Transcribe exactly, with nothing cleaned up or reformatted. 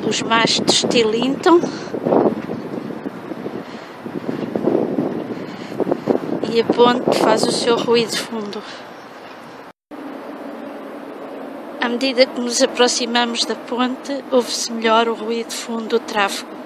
os mastros tilintam e a ponte faz o seu ruído fundo. À medida que nos aproximamos da ponte, ouve-se melhor o ruído fundo do tráfego.